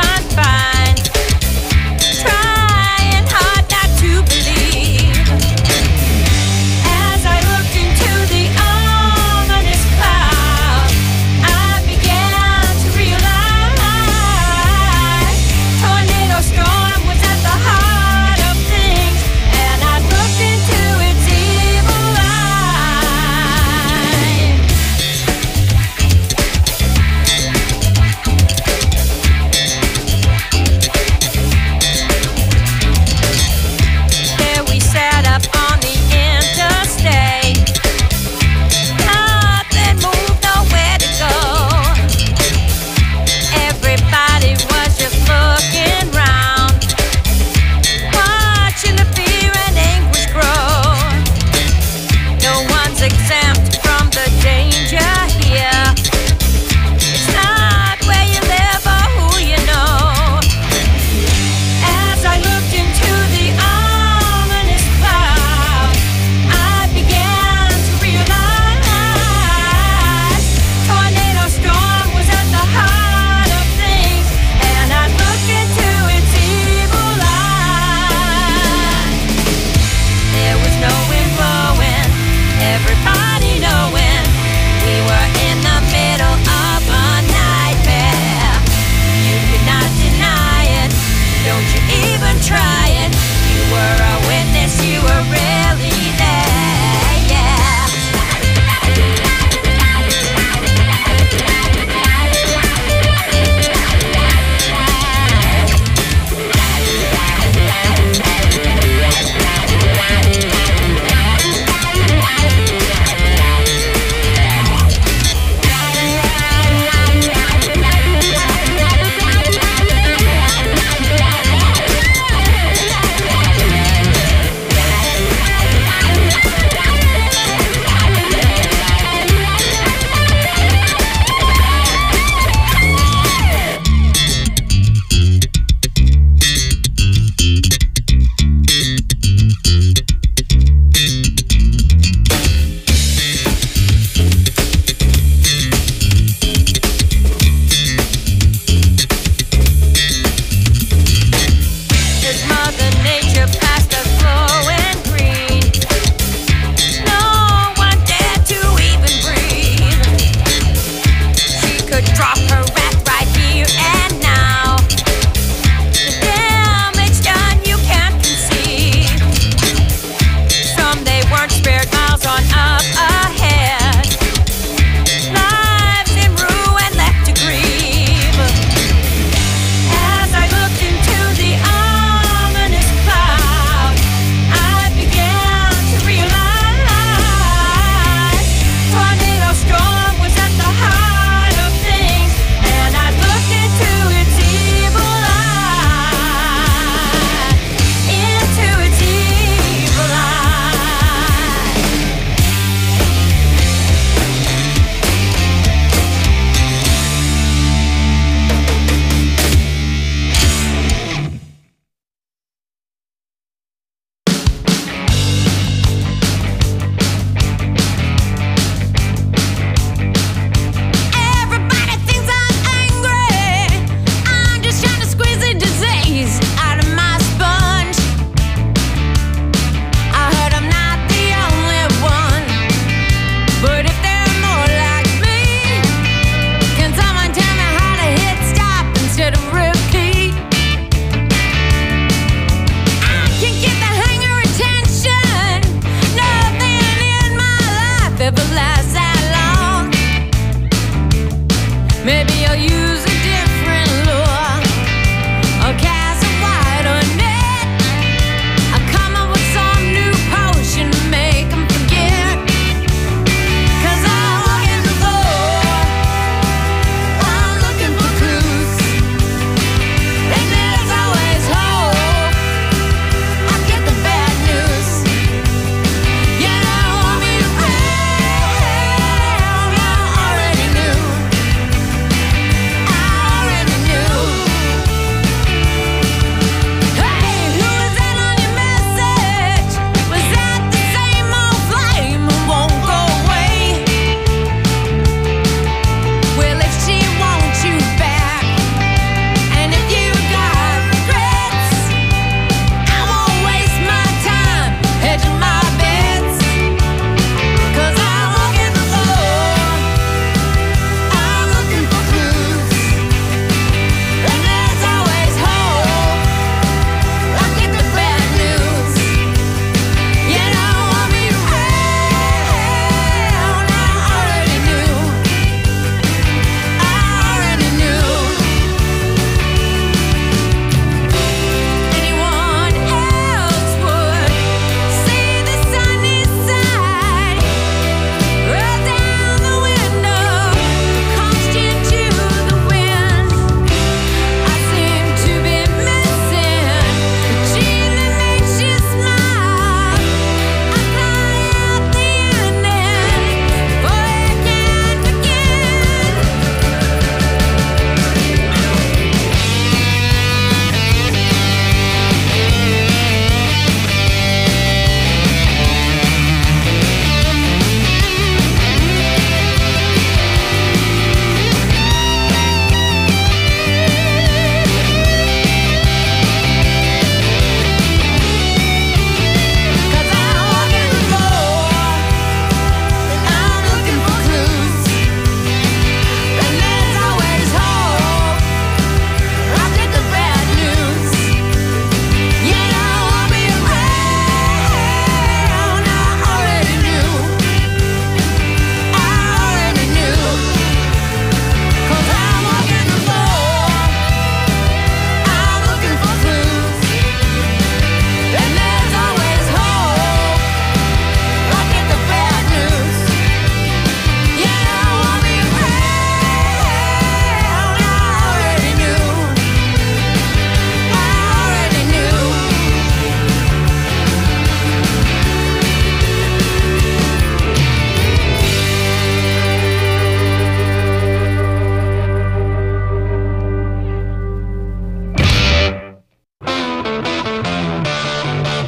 confines, trying hard not to believe. As I looked into the ominous cloud, I began to realize tornado storm was at the heart of things, and I looked into its evil eye.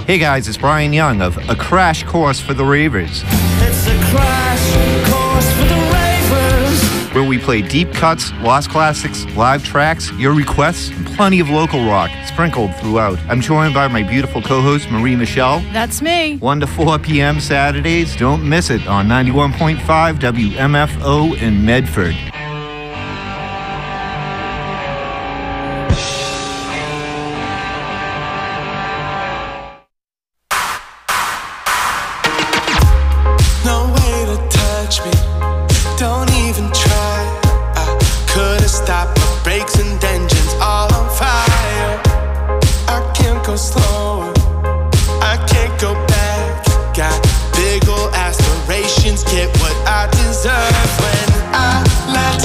Hey guys, it's Brian Young of A Crash Course for the Ravers. It's a crash course for the Ravers, where we play deep cuts, lost classics, live tracks, your requests, and plenty of local rock sprinkled throughout. I'm joined by my beautiful co-host, Marie Michelle. That's me. 1 to 4 p.m. Saturdays. Don't miss it on 91.5 WMFO in Medford. no way to touch me, don't even try. I could've stopped my brakes and engines all on fire. I can't go slower, I can't go back. Got big ol' aspirations, get what I deserve when I let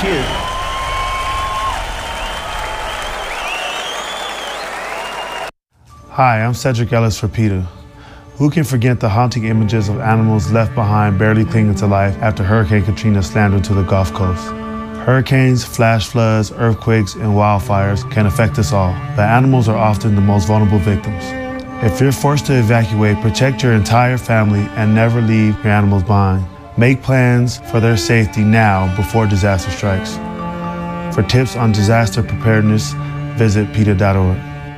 Cheers. Hi, I'm Cedric Ellis for PETA. Who can forget the haunting images of animals left behind barely clinging to life after Hurricane Katrina slammed into the Gulf Coast? Hurricanes, flash floods, earthquakes, and wildfires can affect us all, but animals are often the most vulnerable victims. If you're forced to evacuate, protect your entire family and never leave your animals behind. Make plans for their safety now before disaster strikes. For tips on disaster preparedness, visit PETA.org.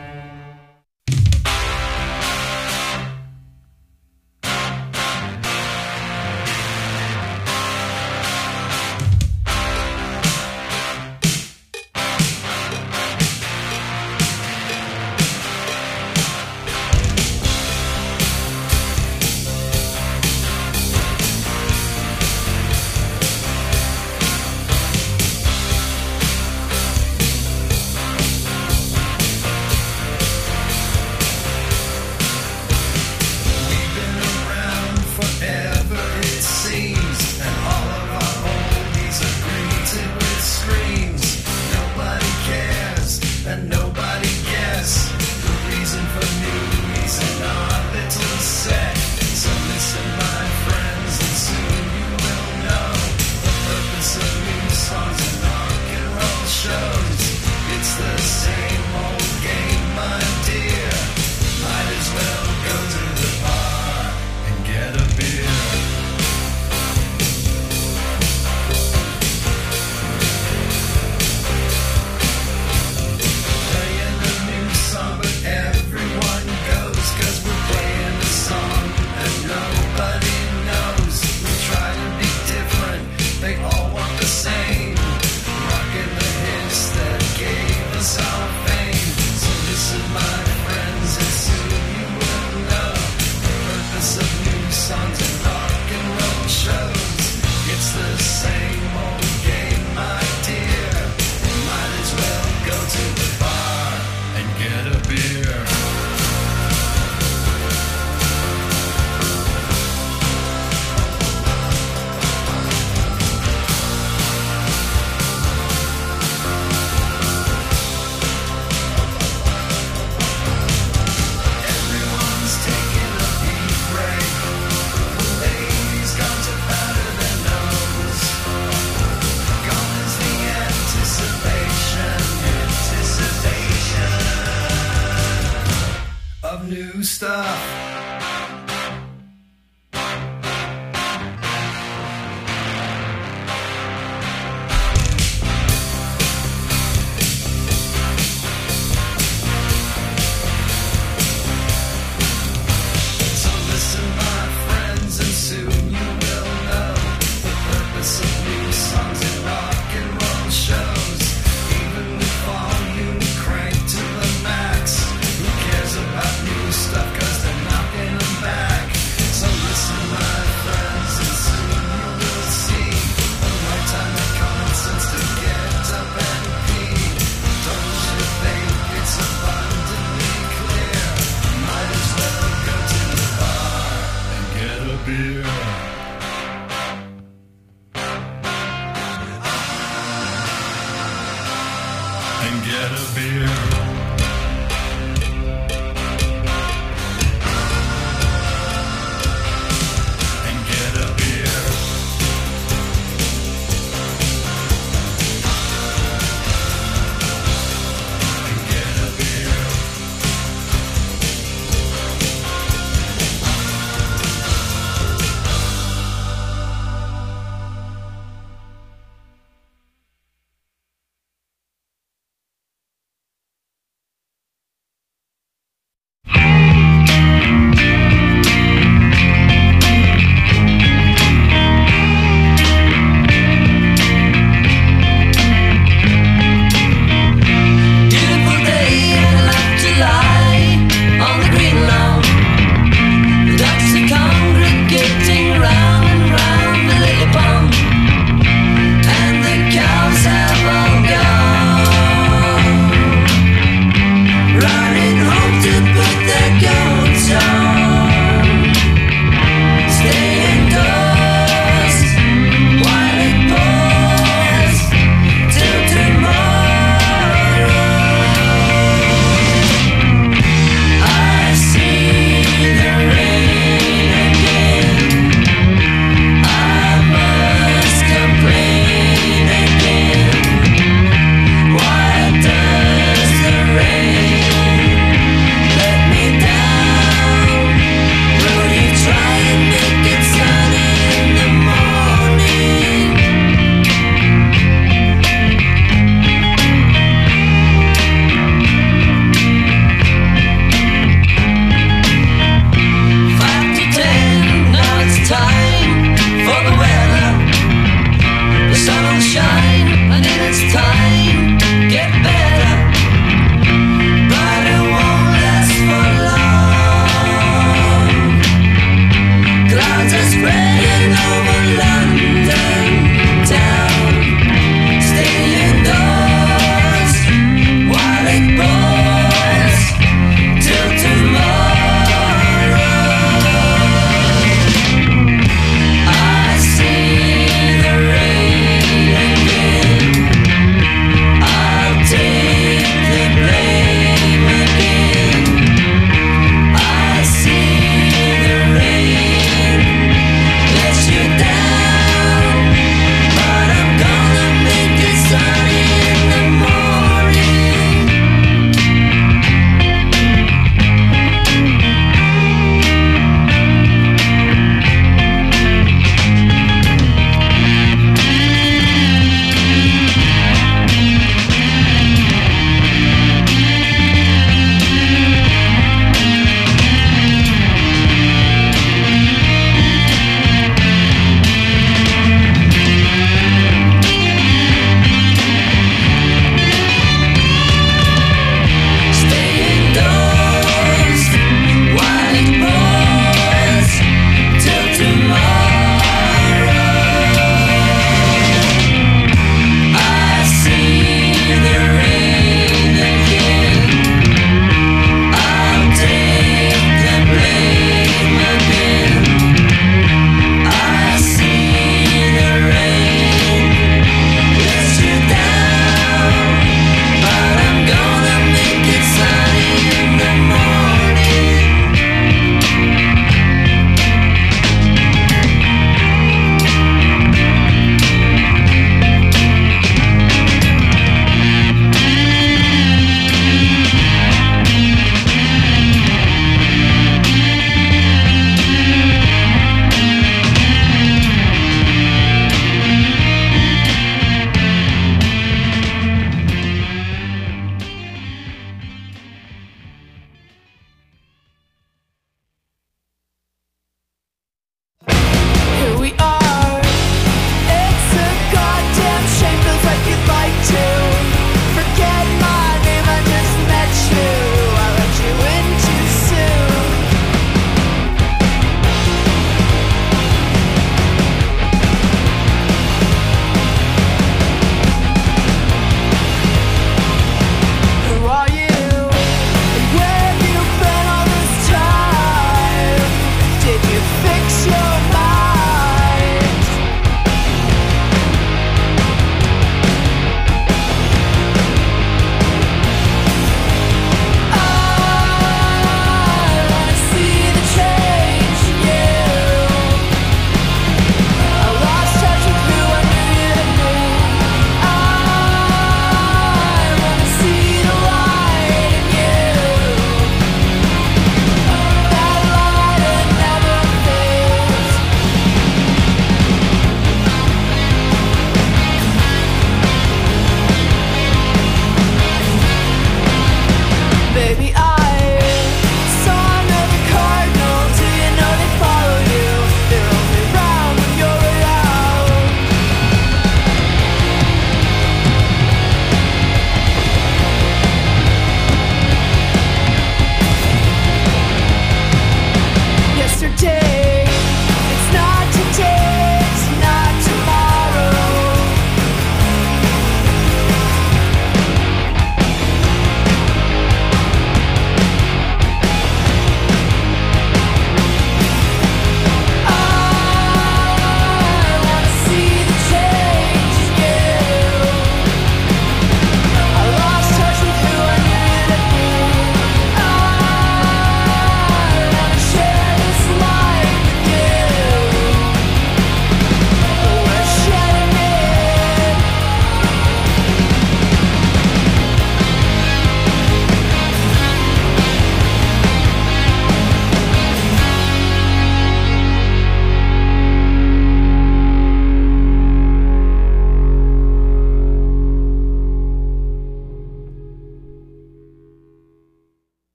New stuff.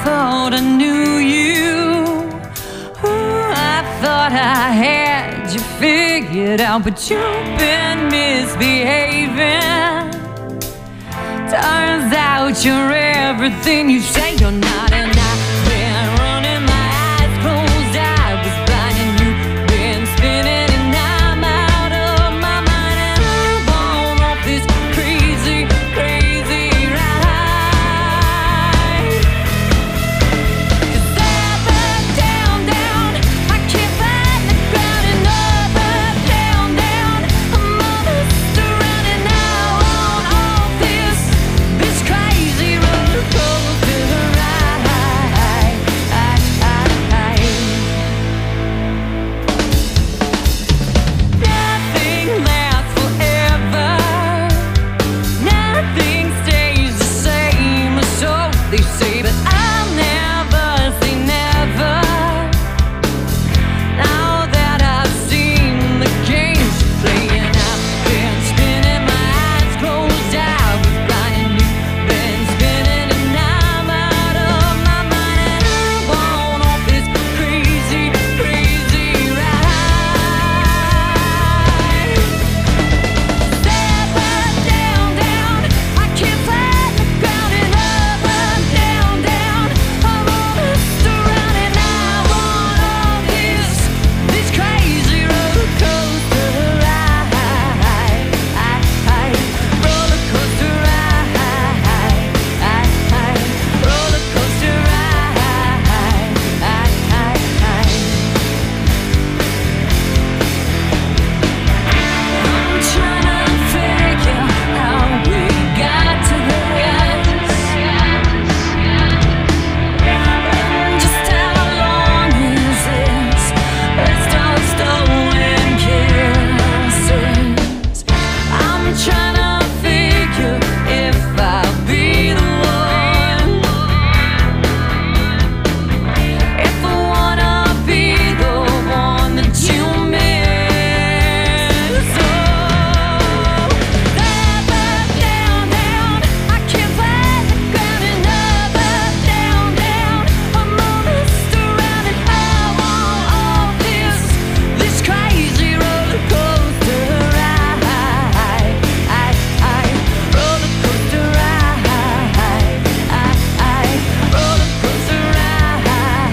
thought I knew you. Ooh, I thought I had you figured out, but you've been misbehaving. Turns out you're everything you say you're not, and I've been running my eyes closed. I was blind and you've been spinning, and I'm out of my mind, and I'm on off this crazy, crazy ride. 'Cause up and down, down, I can't find the ground, and up and down, down, I'm almost around, and now on off this crazy roller coaster ride. Nothing lasts forever. Nothing stays the same, so they say, but I'll never say never. Now that I've seen the games you're playing, I've been spinning my eyes closed. I was blind and you've been spinning, and I'm out of my mind, and I'm on off this crazy, crazy ride. Up and down, down, I can't find the ground, and up and down, down, I'm almost around, and I'm on off this crazy roller coaster ride. Roller coaster ride. Roller coaster ride. I'm trying to figure how we got to this. Just how long is this? Let's start stolen kisses. I'm trying to figure if I'll be the one. If I wanna be the one that you miss. Oh, up and down, down, I can't find the ground, and up and down, down, I'm almost around, and I'm on off this crazy roller coaster ride. Roller coaster ride. Roller coaster ride.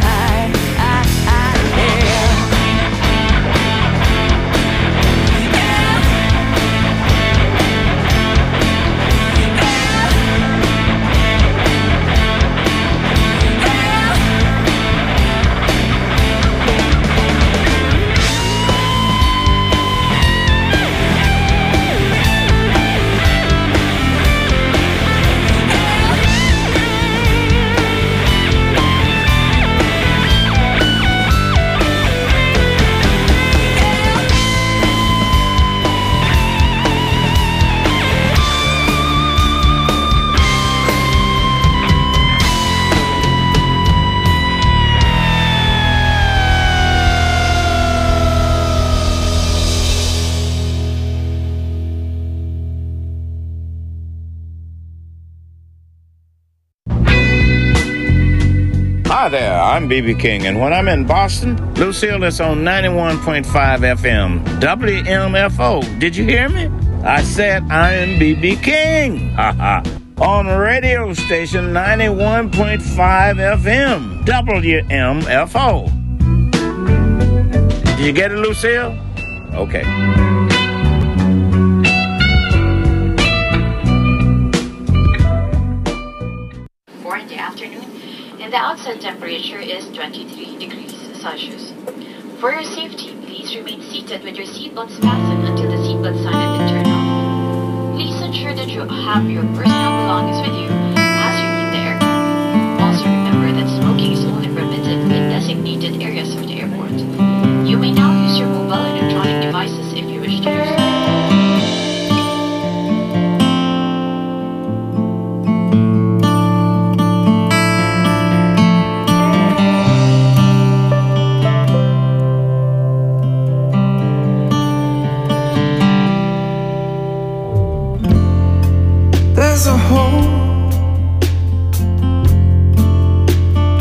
Hi there, I'm BB King, and when I'm in Boston, Lucille is on 91.5 FM, WMFO. Did you hear me? I said I am BB King. On radio station 91.5 FM, WMFO. Did you get it, Lucille? Okay. For in the afternoon, and the outside temperature is 23 degrees Celsius. For your safety, please remain seated with your seatbelts fastened until the seatbelt sign has been turned off. Please ensure that you have your personal belongings with you as you leave the aircraft. Also remember that smoking is only permitted in designated areas of the airport. You may now use your mobile electronic devices if you wish to use them. There's a hole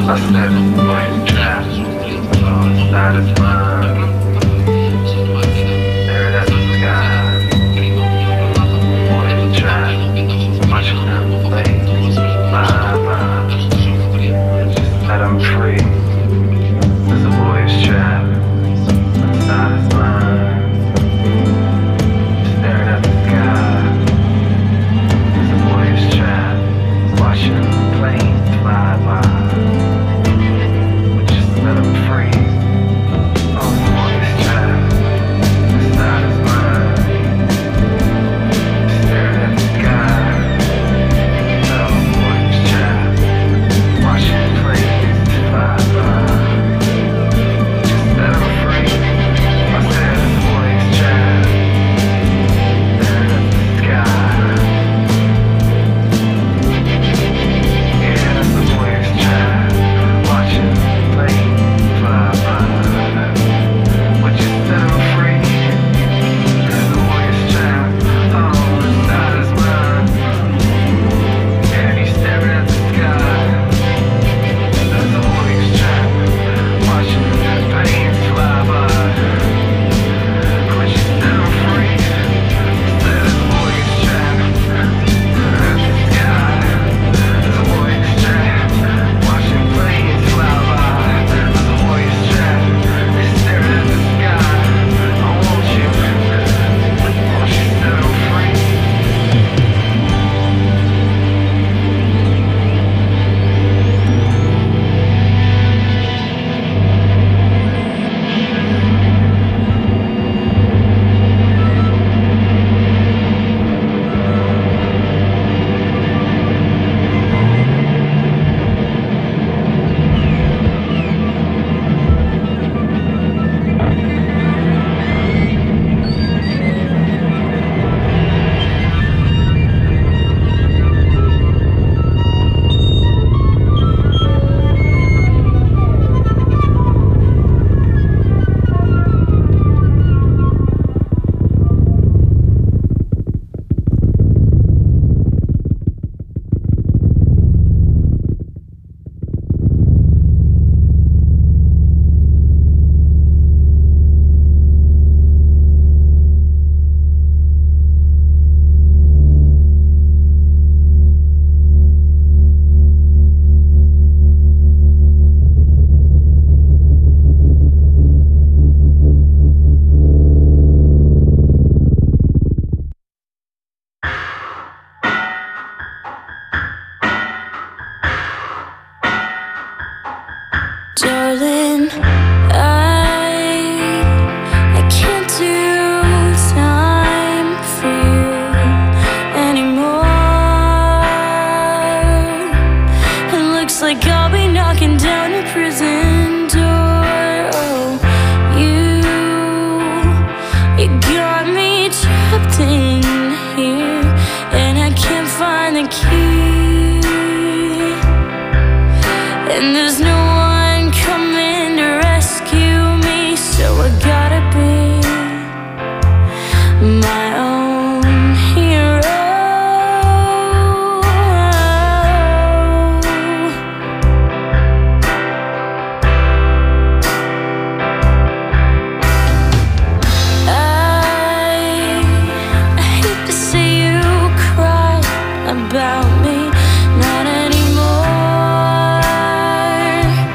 About me, not anymore.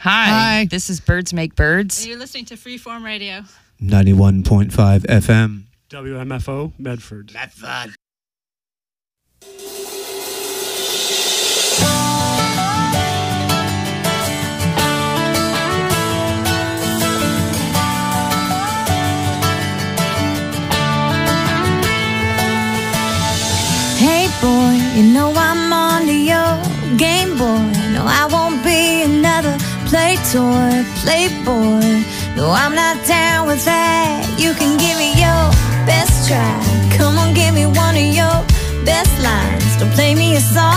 Hi. This is Birds Make Birds. And you're listening to Freeform Radio. 91.5 FM. WMFO, Medford. Medford. Hey boy, you know I'm onto your Game Boy. No, I won't be another play toy, playboy. No, I'm not down with that. You can give me your best try. Come on, give me one of your best lines. Don't play me a song